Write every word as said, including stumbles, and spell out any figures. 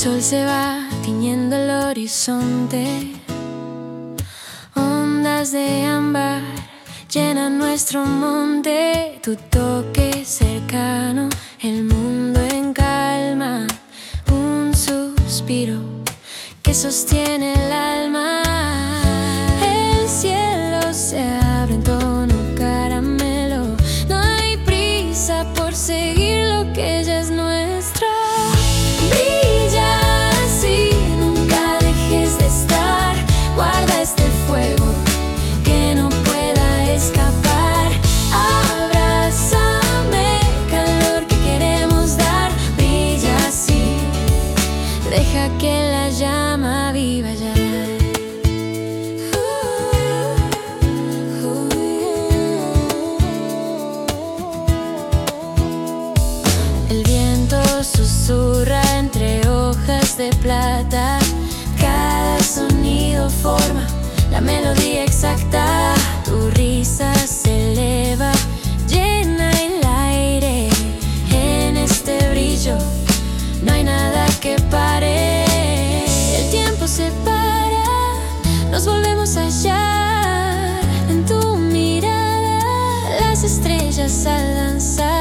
sol se va tiñendo el horizonte, ondas de ámbar llenan nuestro monte. Tu toque cercano, el mundo en calma, un suspiro que sostiene el alma. El cielo se abre en tono caramelo, no hay prisa por seguir lo que ya es nuestro. Brilla así, nunca dejes de estar, guarda este fuego que no pueda escapar. Abrázame, calor que queremos dar. Brilla así, deja que la llama viva ya. El viento susurra entre hojas de plata, cada sonido forma la melodía exacta. Tu risa se eleva, llena el aire. En este brillo no hay nada que pare. El tiempo se para, nos volvemos a hallar. En tu mirada las estrellas al danzar.